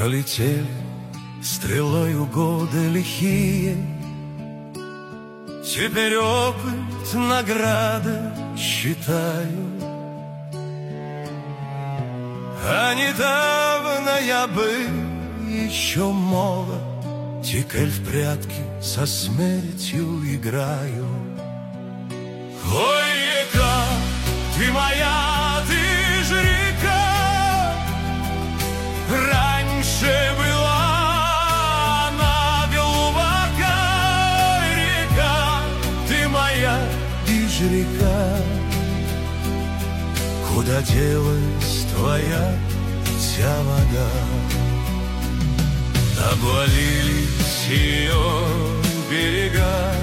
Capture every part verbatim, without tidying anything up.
Пролетели стрелою годы лихие, теперь опыт награда считаю. А недавно я был еще молод, теперь в прятки со смертью играю. Ой, река, ты моя, ты ж река, раньше была она глубока. Ой, река, ты моя, ты ж река, куда делась твоя вся вода? Обвалились ее берега,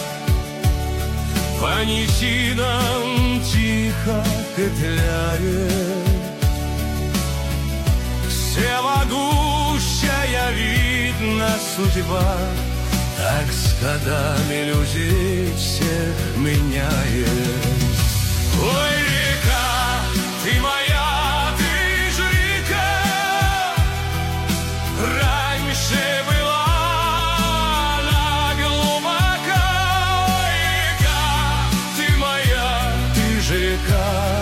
по низинам тихо петляет. Всемогущая, видно, судьба так с годами людей всех меняет. Ой, река, ты моя, ты ж река, раньше была она глубока. Ой, река, ты моя, ты ж река,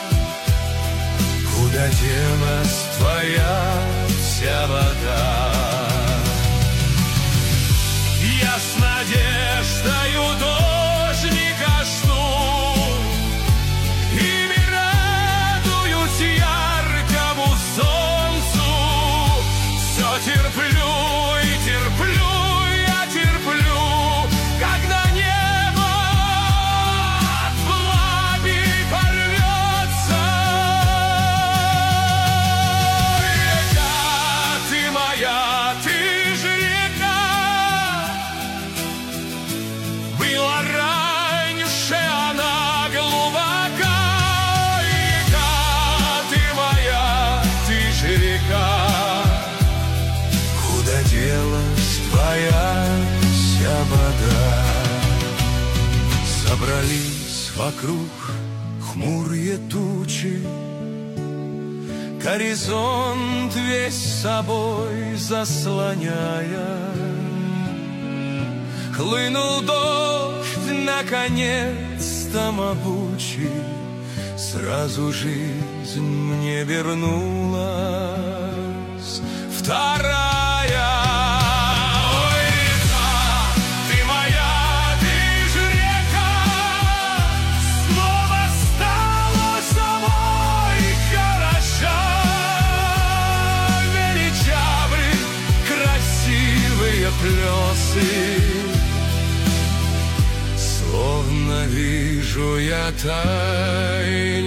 куда делась твоя вся вода? Я с надеждою дождика жду, ими радуюсь яркому солнцу. Все терплю и терплю, я терплю, когда небо от пламени порвется. Река, ты моя, ты ж река, была раньше она глубока. Река, ты моя, ты ж река, куда делась твоя вся вода? Собрались вокруг хмурые тучи, горизонт весь собой заслоняя. Хлынул дождь, наконец-то могучий, сразу жизнь мне вернулась вторая. Ой, река, ты моя, ты ж река, снова стала собой хороша. Величавы, красивые плесы, словно вижу я тай.